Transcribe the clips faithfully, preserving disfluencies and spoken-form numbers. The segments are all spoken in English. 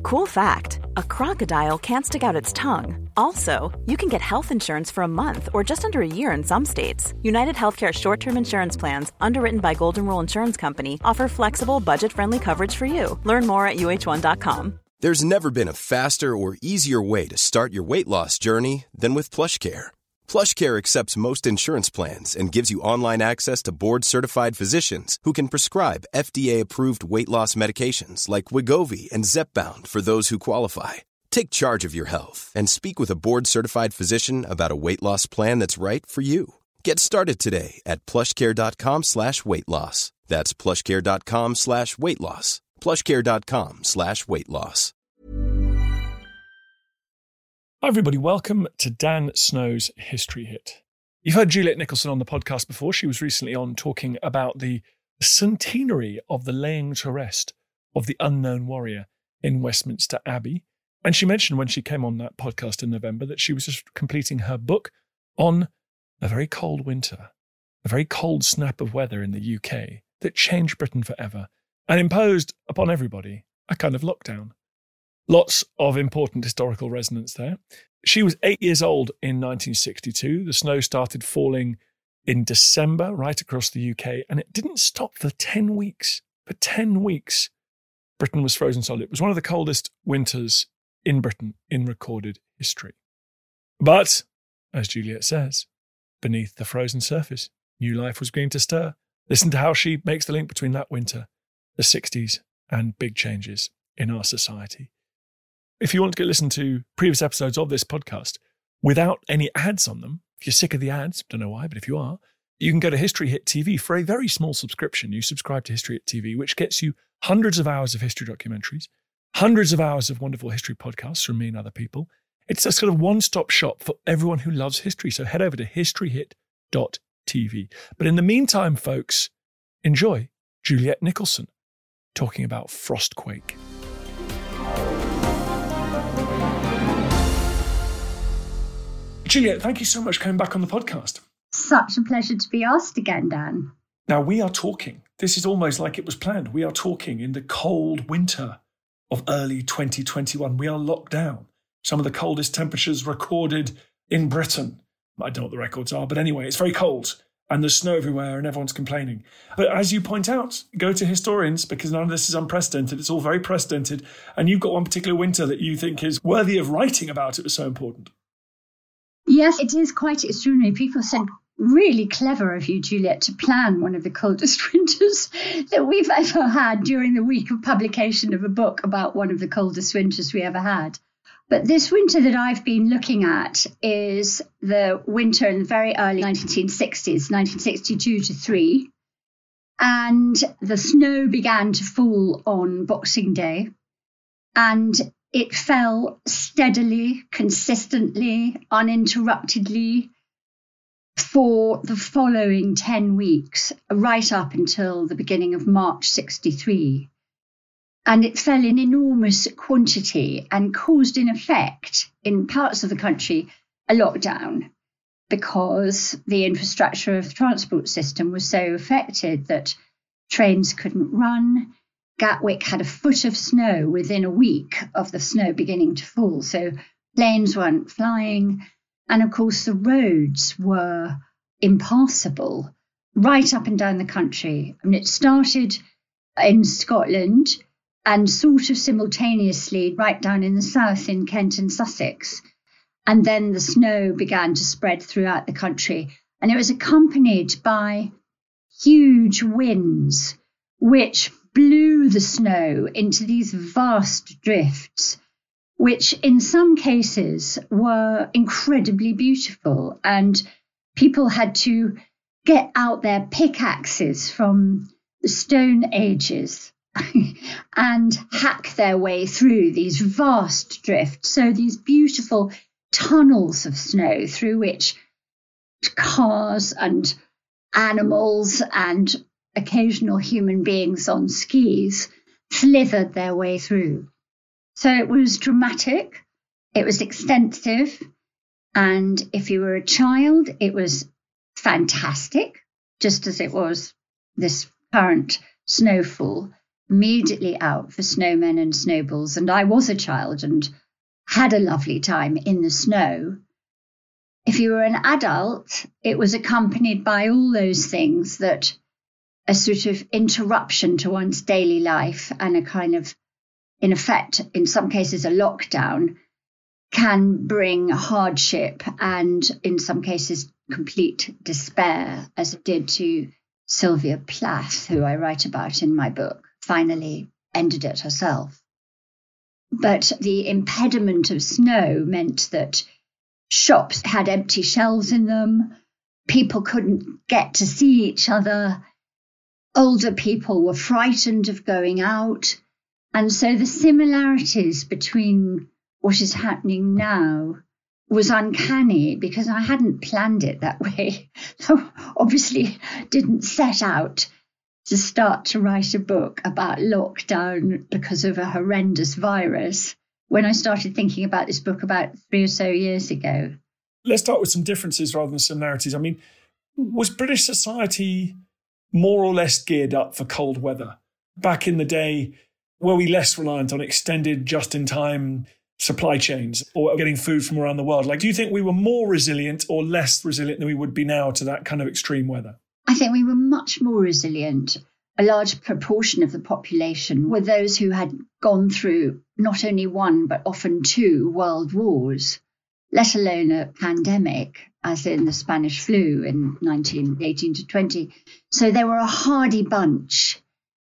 Cool fact, a crocodile can't stick out its tongue. Also, you can get health insurance for a month or just under a year in some states. United Healthcare short-term insurance plans, underwritten by Golden Rule Insurance Company, offer flexible, budget-friendly coverage for you. Learn more at U H one dot com. There's never been a faster or easier way to start your weight loss journey than with PlushCare. PlushCare accepts most insurance plans and gives you online access to board-certified physicians who can prescribe F D A-approved weight loss medications like Wegovy and Zepbound for those who qualify. Take charge of your health and speak with a board-certified physician about a weight loss plan that's right for you. Get started today at plushcare.com slash weight loss. That's plushcare.com slash weight loss. plushcare.com slash weight loss. Hi everybody, welcome to Dan Snow's History Hit. You've heard Juliet Nicholson on the podcast before. She was recently on talking about the centenary of the laying to rest of the unknown warrior in Westminster Abbey. And she mentioned when she came on that podcast in November that she was just completing her book on a very cold winter, a very cold snap of weather in the U K that changed Britain forever and imposed upon everybody a kind of lockdown. Lots of important historical resonance there. She was eight years old in nineteen sixty-two. The snow started falling in December right across the U K, and it didn't stop for ten weeks. For ten weeks, Britain was frozen solid. It was one of the coldest winters in Britain in recorded history. But, as Juliet says, beneath the frozen surface, new life was beginning to stir. Listen to how she makes the link between that winter, the sixties, and big changes in our society. If you want to go listen to previous episodes of this podcast without any ads on them, if you're sick of the ads, don't know why, but if you are, you can go to History Hit T V for a very small subscription. You subscribe to History Hit T V, which gets you hundreds of hours of history documentaries, hundreds of hours of wonderful history podcasts from me and other people. It's a sort of one-stop shop for everyone who loves history. So head over to history hit dot t v. But in the meantime, folks, enjoy Juliet Nicholson talking about Frostquake. Juliet, thank you so much for coming back on the podcast. Such a pleasure to be asked again, Dan. Now, we are talking, this is almost like it was planned. We are talking in the cold winter of early twenty twenty-one. We are locked down. Some of the coldest temperatures recorded in Britain. I don't know what the records are, but anyway, it's very cold and there's snow everywhere and everyone's complaining. But as you point out, go to historians because none of this is unprecedented. It's all very precedented. And you've got one particular winter that you think is worthy of writing about. It was so important. Yes, it is quite extraordinary. People said, really clever of you, Juliet, to plan one of the coldest winters that we've ever had during the week of publication of a book about one of the coldest winters we ever had. But this winter that I've been looking at is the winter in the very early nineteen sixties, nineteen sixty-two to three. And the snow began to fall on Boxing Day. And it fell steadily, consistently, uninterruptedly for the following ten weeks, right up until the beginning of March sixty-three. And it fell in enormous quantity and caused, in effect, in parts of the country, a lockdown because the infrastructure of the transport system was so affected that trains couldn't run. Gatwick had a foot of snow within a week of the snow beginning to fall, so planes weren't flying. And of course, the roads were impassable right up and down the country. I mean, it started in Scotland and sort of simultaneously right down in the south in Kent and Sussex. And then the snow began to spread throughout the country. And it was accompanied by huge winds, which blew the snow into these vast drifts, which in some cases were incredibly beautiful. And people had to get out their pickaxes from the Stone Ages and hack their way through these vast drifts. So these beautiful tunnels of snow through which cars and animals and occasional human beings on skis slithered their way through. So it was dramatic, it was extensive, and if you were a child, it was fantastic, just as it was this current snowfall. immediately out for snowmen and snowballs. And I was a child and had a lovely time in the snow. If you were an adult, it was accompanied by all those things that a sort of interruption to one's daily life and a kind of, in effect, in some cases, a lockdown can bring hardship and, in some cases, complete despair, as it did to Sylvia Plath, who I write about in my book, finally ended it herself. But the impediment of snow meant that shops had empty shelves in them, people couldn't get to see each other, older people were frightened of going out. And so the similarities between what is happening now was uncanny because I hadn't planned it that way. So obviously didn't set out to start to write a book about lockdown because of a horrendous virus when I started thinking about this book about three or so years ago. Let's start with some differences rather than similarities. I mean, was British society more or less geared up for cold weather? Back in the day, were we less reliant on extended just-in-time supply chains or getting food from around the world? Like, do you think we were more resilient or less resilient than we would be now to that kind of extreme weather? I think we were much more resilient. A large proportion of the population were those who had gone through not only one, but often two world wars, let alone a pandemic, as in the Spanish flu in nineteen eighteen to twenty. So they were a hardy bunch.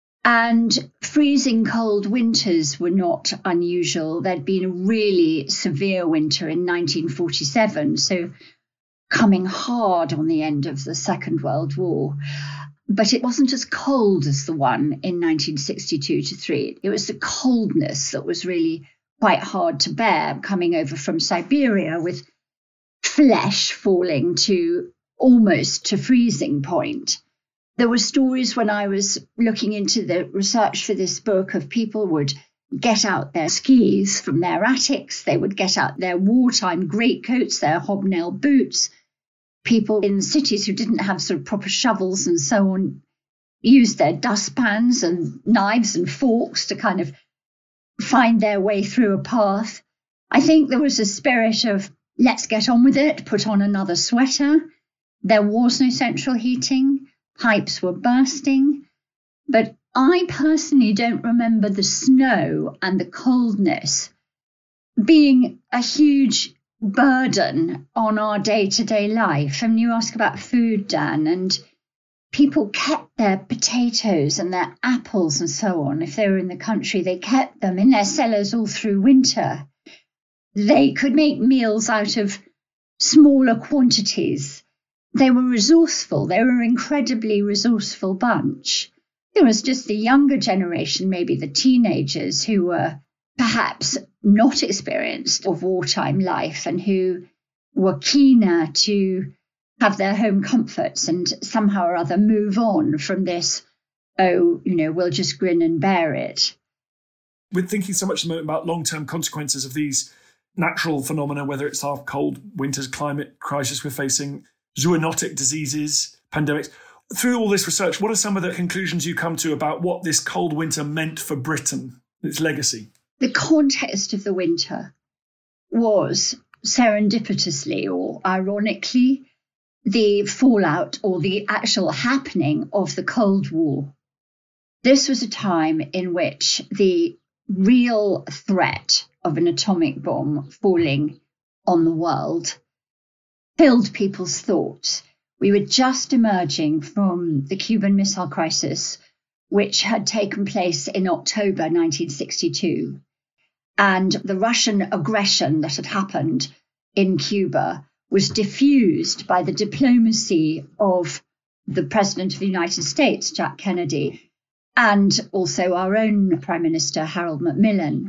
And freezing cold winters were not unusual. There'd been a really severe winter in nineteen forty-seven, so coming hard on the end of the Second World War. But it wasn't as cold as the one in nineteen sixty-two to three. It was the coldness that was really quite hard to bear, coming over from Siberia with flesh falling to almost to freezing point. There were stories when I was looking into the research for this book of people would get out their skis from their attics. They would get out their wartime greatcoats, their hobnail boots. People in cities who didn't have sort of proper shovels and so on used their dustpans and knives and forks to kind of find their way through a path. I think there was a spirit of let's get on with it, put on another sweater. There was no central heating. Pipes were bursting. But I personally don't remember the snow and the coldness being a huge burden on our day-to-day life. I mean, you ask about food, Dan, and people kept their potatoes and their apples and so on. If they were in the country, they kept them in their cellars all through winter. They could make meals out of smaller quantities. They were resourceful. They were an incredibly resourceful bunch. It was just the younger generation, maybe the teenagers, who were perhaps not experienced of wartime life and who were keener to have their home comforts and somehow or other move on from this, oh, you know, we'll just grin and bear it. We're thinking so much at the moment about long-term consequences of these natural phenomena, whether it's our cold winters, climate crisis we're facing, zoonotic diseases, pandemics. Through all this research, what are some of the conclusions you come to about what this cold winter meant for Britain, its legacy? The context of the winter was serendipitously or ironically the fallout or the actual happening of the Cold War. This was a time in which the real threat of an atomic bomb falling on the world filled people's thoughts. We were just emerging from the Cuban Missile Crisis, which had taken place in October nineteen sixty-two. And the Russian aggression that had happened in Cuba was diffused by the diplomacy of the President of the United States, Jack Kennedy, and also our own Prime Minister, Harold Macmillan.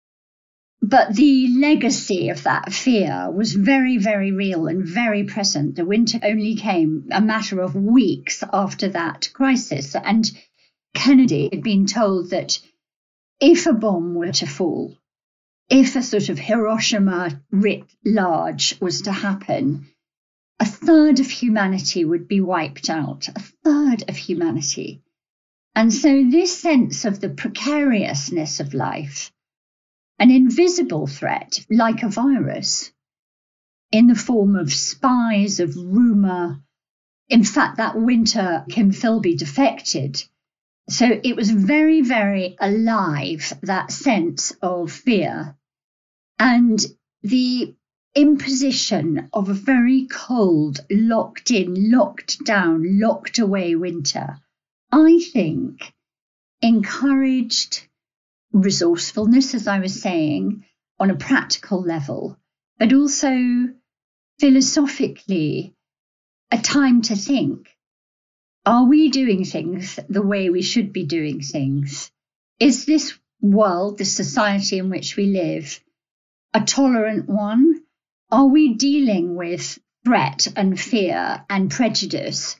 But the legacy of that fear was very, very real and very present. The winter only came a matter of weeks after that crisis. And Kennedy had been told that if a bomb were to fall, if a sort of Hiroshima writ large was to happen, a third of humanity would be wiped out, a third of humanity. And so this sense of the precariousness of life, an invisible threat like a virus in the form of spies, of rumour. In fact, that winter, Kim Philby defected. So it was very, very alive, that sense of fear. And the imposition of a very cold, locked in, locked down, locked away winter, I think, encouraged resourcefulness, as I was saying, on a practical level, but also philosophically a time to think. Are we doing things the way we should be doing things? Is this world, this society in which we live, a tolerant one? Are we dealing with threat and fear and prejudice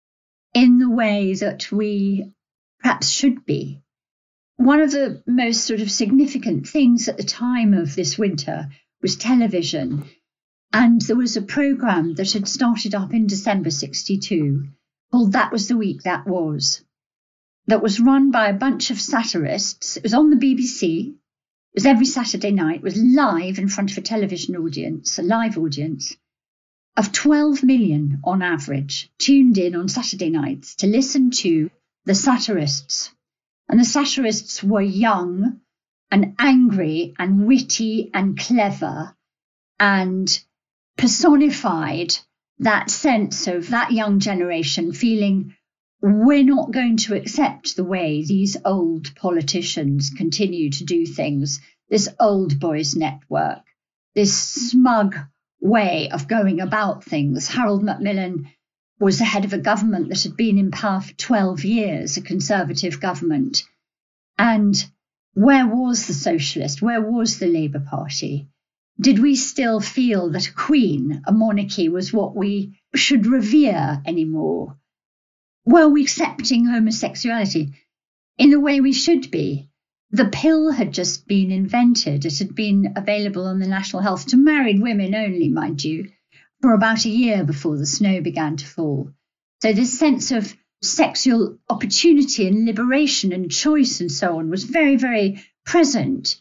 in the way that we perhaps should be? One of the most sort of significant things at the time of this winter was television. And there was a programme that had started up in December sixty-two called That Was the Week That Was, that was run by a bunch of satirists. It was on the B B C. It was every Saturday night. It was live in front of a television audience, a live audience of twelve million on average, tuned in on Saturday nights to listen to the satirists. And the satirists were young and angry and witty and clever and personified that sense of that young generation feeling we're not going to accept the way these old politicians continue to do things, this old boys network, this smug way of going about things. Harold Macmillan was the head of a government that had been in power for twelve years, a Conservative government. And where was the Socialist? Where was the Labour Party? Did we still feel that a queen, a monarchy, was what we should revere anymore? Were we accepting homosexuality in the way we should be? The pill had just been invented. It had been available on the National Health to married women only, mind you, for about a year before the snow began to fall. So this sense of sexual opportunity and liberation and choice and so on was very, very present.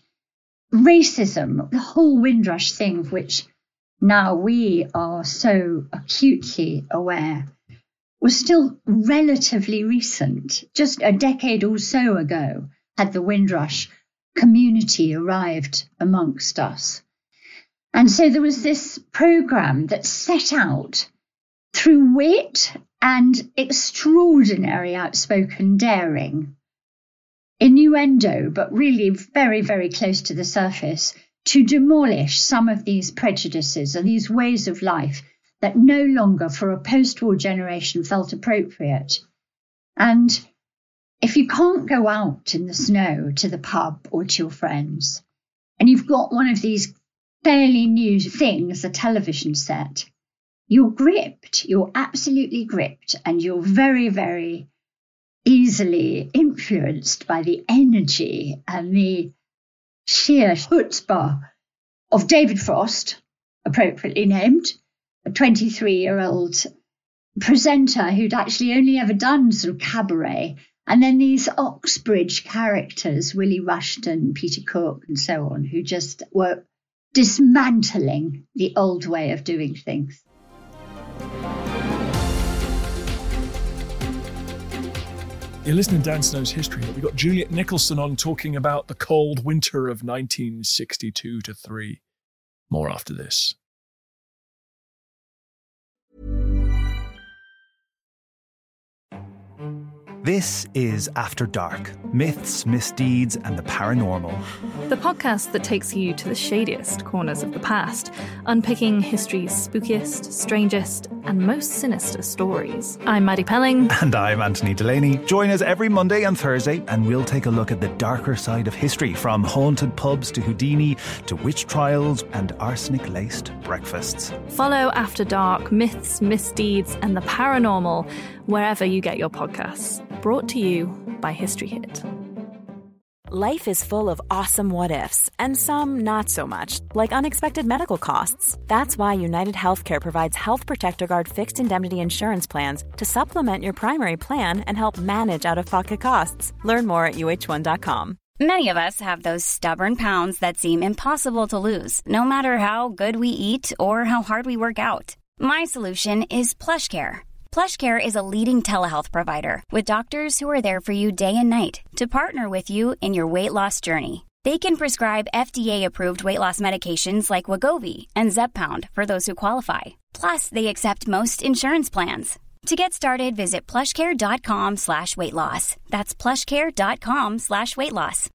Racism, the whole Windrush thing, of which now we are so acutely aware, was still relatively recent. Just a decade or so ago had the Windrush community arrived amongst us. And so there was this programme that set out through wit and extraordinary outspoken daring, innuendo, but really very, very close to the surface, to demolish some of these prejudices and these ways of life that no longer for a post-war generation felt appropriate. And if you can't go out in the snow to the pub or to your friends, and you've got one of these fairly new things, a television set, you're gripped, you're absolutely gripped, and you're very, very easily influenced by the energy and the sheer chutzpah of David Frost, appropriately named, a twenty-three-year-old presenter who'd actually only ever done sort of cabaret, and then these Oxbridge characters, Willie Rushton, Peter Cook, and so on, who just were dismantling the old way of doing things. You're listening to Dan Snow's History. We've got Juliet Nicholson on talking about the cold winter of nineteen sixty-two to three. More after this. This is After Dark, myths, misdeeds, and the paranormal. The podcast that takes you to the shadiest corners of the past, unpicking history's spookiest, strangest, and most sinister stories. I'm Maddie Pelling. And I'm Anthony Delaney. Join us every Monday and Thursday, and we'll take a look at the darker side of history, from haunted pubs to Houdini, to witch trials and arsenic-laced breakfasts. Follow After Dark, myths, misdeeds, and the paranormal wherever you get your podcasts. Brought to you by History Hit. Life is full of awesome what-ifs, and some not so much, like unexpected medical costs. That's why United Healthcare provides Health Protector Guard fixed indemnity insurance plans to supplement your primary plan and help manage out-of-pocket costs. Learn more at U H one dot com. Many of us have those stubborn pounds that seem impossible to lose, no matter how good we eat or how hard we work out. My solution is PlushCare. PlushCare is a leading telehealth provider with doctors who are there for you day and night to partner with you in your weight loss journey. They can prescribe F D A-approved weight loss medications like Wegovy and Zepbound for those who qualify. Plus, they accept most insurance plans. To get started, visit plushcare.com slash weight loss. That's plushcare.com slash weight loss.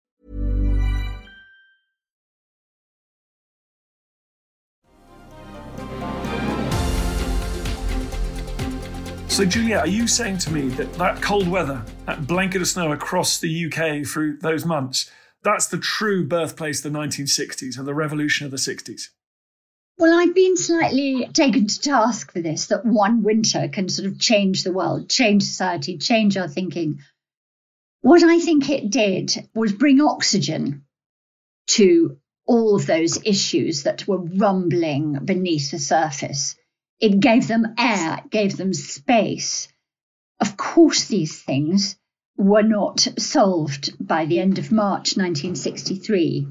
So, Juliet, are you saying to me that that cold weather, that blanket of snow across the U K through those months, that's the true birthplace of the nineteen sixties and the revolution of the sixties? Well, I've been slightly taken to task for this, that one winter can sort of change the world, change society, change our thinking. What I think it did was bring oxygen to all of those issues that were rumbling beneath the surface. It gave them air, it gave them space. Of course, these things were not solved by the end of March nineteen sixty-three.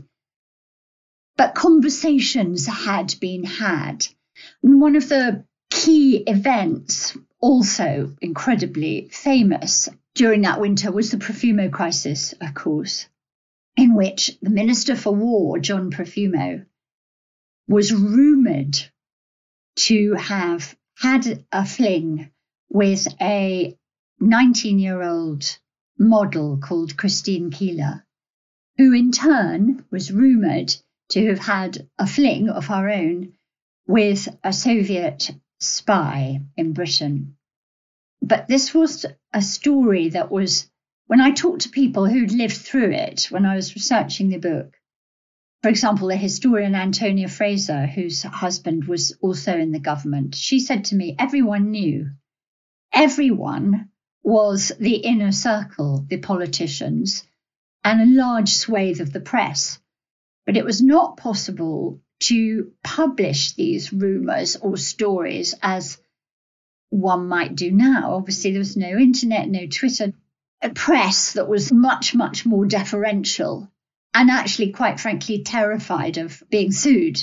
But conversations had been had. And one of the key events, also incredibly famous during that winter, was the Profumo crisis, of course, in which the Minister for War, John Profumo, was rumoured to have had a fling with a nineteen-year-old model called Christine Keeler, who in turn was rumoured to have had a fling of her own with a Soviet spy in Britain. But this was a story that was, when I talked to people who'd lived through it, when I was researching the book, for example, the historian Antonia Fraser, whose husband was also in the government, she said to me, everyone knew. Everyone was the inner circle, the politicians, and a large swathe of the press. But it was not possible to publish these rumours or stories as one might do now. Obviously, there was no internet, no Twitter, a press that was much, much more deferential and actually, quite frankly, terrified of being sued.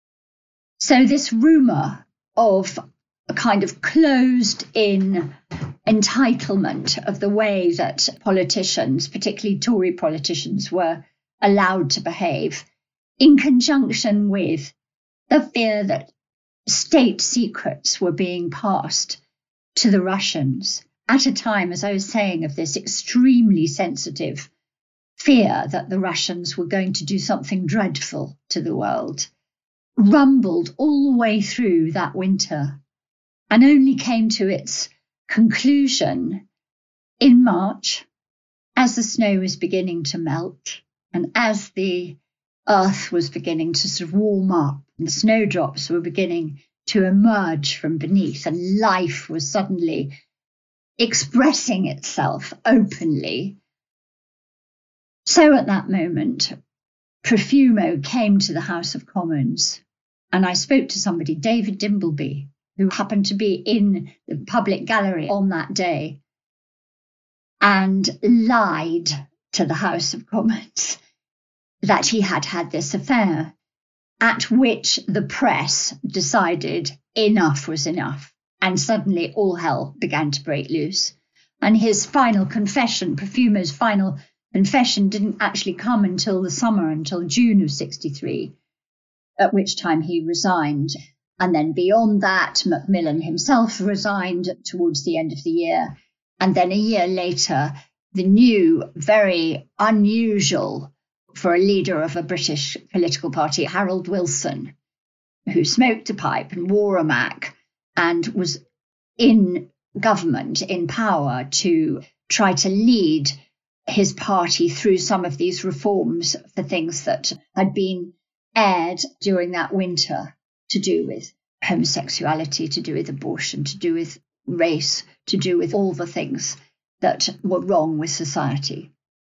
So this rumour of a kind of closed-in entitlement of the way that politicians, particularly Tory politicians, were allowed to behave, in conjunction with the fear that state secrets were being passed to the Russians at a time, as I was saying, of this extremely sensitive fear that the Russians were going to do something dreadful to the world, rumbled all the way through that winter and only came to its conclusion in March as the snow was beginning to melt and as the earth was beginning to sort of warm up and the snowdrops were beginning to emerge from beneath and life was suddenly expressing itself openly. So at that moment, Profumo came to the House of Commons and I spoke to somebody, David Dimbleby, who happened to be in the public gallery on that day and lied to the House of Commons that he had had this affair, at which the press decided enough was enough. And suddenly all hell began to break loose. And his final confession, Profumo's final confession, didn't actually come until the summer, until June of sixty-three, at which time he resigned. And then beyond that, Macmillan himself resigned towards the end of the year. And then a year later, the new, very unusual for a leader of a British political party, Harold Wilson, who smoked a pipe and wore a mac and was in government, in power, to try to lead his party through some of these reforms for things that had been aired during that winter, to do with homosexuality, to do with abortion, to do with race, to do with all the things that were wrong with society.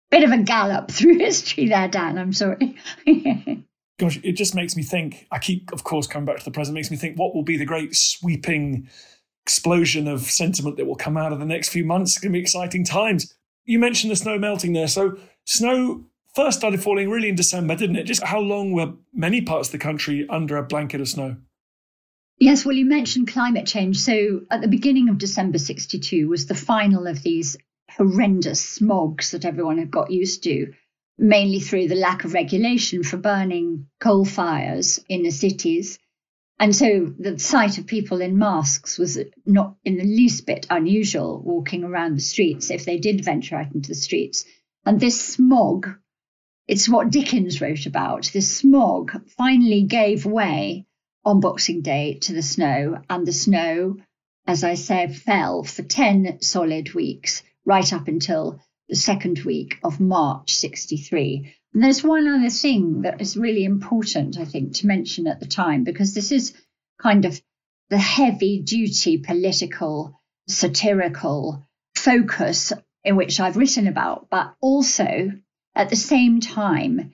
bit of a gallop through history there, Dan. I'm sorry. Gosh, it just makes me think, I keep, of course, coming back to the present, makes me think what will be the great sweeping explosion of sentiment that will come out of the next few months. It's going to be exciting times. You mentioned the snow melting there. So snow first started falling really in December, didn't it? Just how long were many parts of the country under a blanket of snow? Yes, well, you mentioned climate change. So at the beginning of December sixty-two was the final of these horrendous smogs that everyone had got used to, mainly through the lack of regulation for burning coal fires in the cities. And so the sight of people in masks was not in the least bit unusual walking around the streets if they did venture out into the streets. And this smog, it's what Dickens wrote about. This smog finally gave way on Boxing Day to the snow. And the snow, as I said, fell for ten solid weeks, right up until the second week of March sixty-three. And there's one other thing that is really important, I think, to mention at the time, because this is kind of the heavy-duty political, satirical focus in which I've written about, but also at the same time,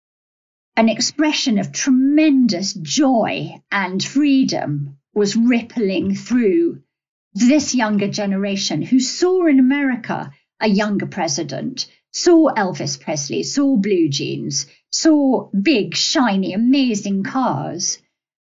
an expression of tremendous joy and freedom was rippling through this younger generation who saw in America a younger president, saw Elvis Presley, saw blue jeans, saw big, shiny, amazing cars,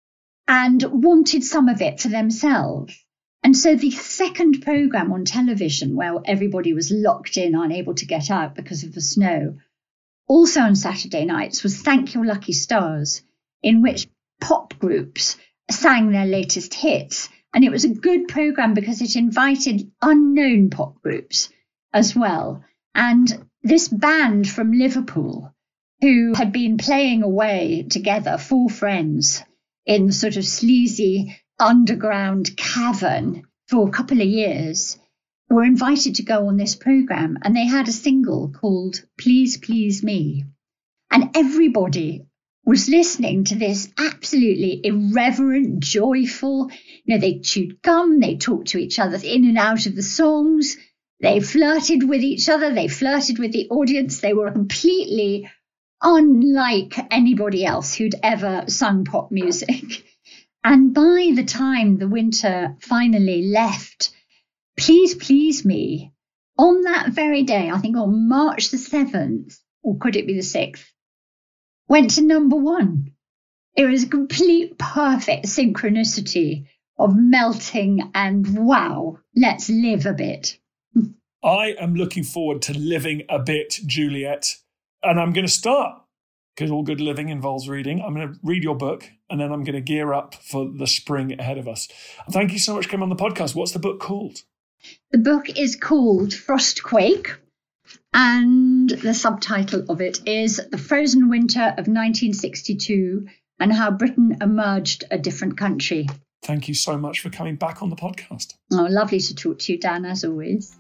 and wanted some of it for themselves. And so the second programme on television, where everybody was locked in, unable to get out because of the snow, also on Saturday nights, was Thank Your Lucky Stars, in which pop groups sang their latest hits. And it was a good programme because it invited unknown pop groups as well. And this band from Liverpool, who had been playing away together, four friends, in the sort of sleazy underground cavern for a couple of years, were invited to go on this programme. And they had a single called Please Please Me. And everybody was listening to this absolutely irreverent, joyful, you know, they chewed gum, they talked to each other in and out of the songs. They flirted with each other. They flirted with the audience. They were completely unlike anybody else who'd ever sung pop music. And by the time the winter finally left, Please Please Me, on that very day, I think on March the seventh, or could it be the sixth, went to number one. It was a complete perfect synchronicity of melting and wow, let's live a bit. I am looking forward to living a bit, Juliet. And I'm going to start, because all good living involves reading. I'm going to read your book, and then I'm going to gear up for the spring ahead of us. Thank you so much for coming on the podcast. What's the book called? The book is called Frostquake, and the subtitle of it is The Frozen Winter of nineteen sixty-two and How Britain Emerged a Different Country. Thank you so much for coming back on the podcast. Oh, lovely to talk to you, Dan, as always.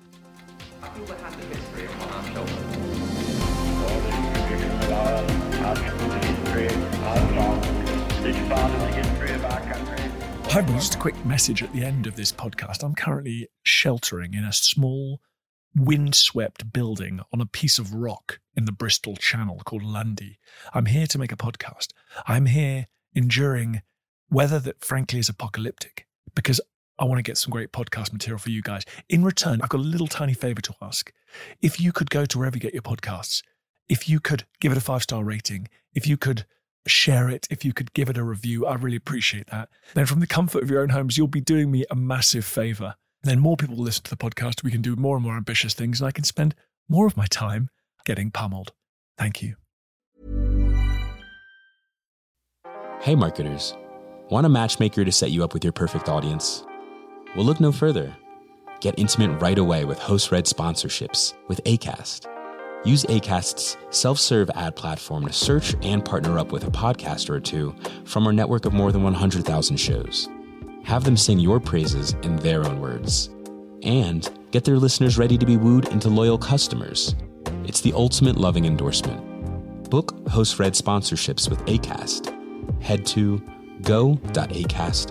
Hi, everyone. Just a quick message at the end of this podcast. I'm currently sheltering in a small, windswept building on a piece of rock in the Bristol Channel called Lundy. I'm here to make a podcast. I'm here enduring weather that frankly is apocalyptic because I want to get some great podcast material for you guys. In return, I've got a little tiny favour to ask. If you could go to wherever you get your podcasts, if you could give it a five-star rating, if you could share it, if you could give it a review, I'd really appreciate that. Then from the comfort of your own homes, you'll be doing me a massive favour. Then more people will listen to the podcast, we can do more and more ambitious things, and I can spend more of my time getting pummeled. Thank you. Hey marketers, want a matchmaker to set you up with your perfect audience? Well, look no further. Get intimate right away with host-read sponsorships with Acast. Use Acast's self-serve ad platform to search and partner up with a podcaster or two from our network of more than one hundred thousand shows. Have them sing your praises in their own words. And get their listeners ready to be wooed into loyal customers. It's the ultimate loving endorsement. Book host-read sponsorships with Acast. Head to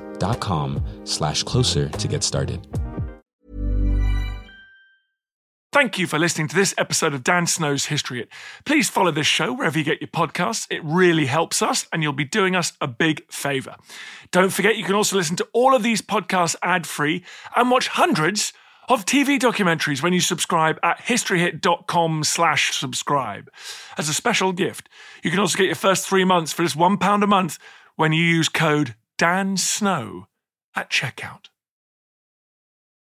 go.acast.com slash closer to get started. Thank you for listening to this episode of Dan Snow's History Hit. Please follow this show wherever you get your podcasts. It really helps us, and you'll be doing us a big favour. Don't forget, you can also listen to all of these podcasts ad-free and watch hundreds of T V documentaries when you subscribe at historyhit.com slash subscribe. As a special gift, you can also get your first three months for just one pound a month when you use code DANSNOW at checkout.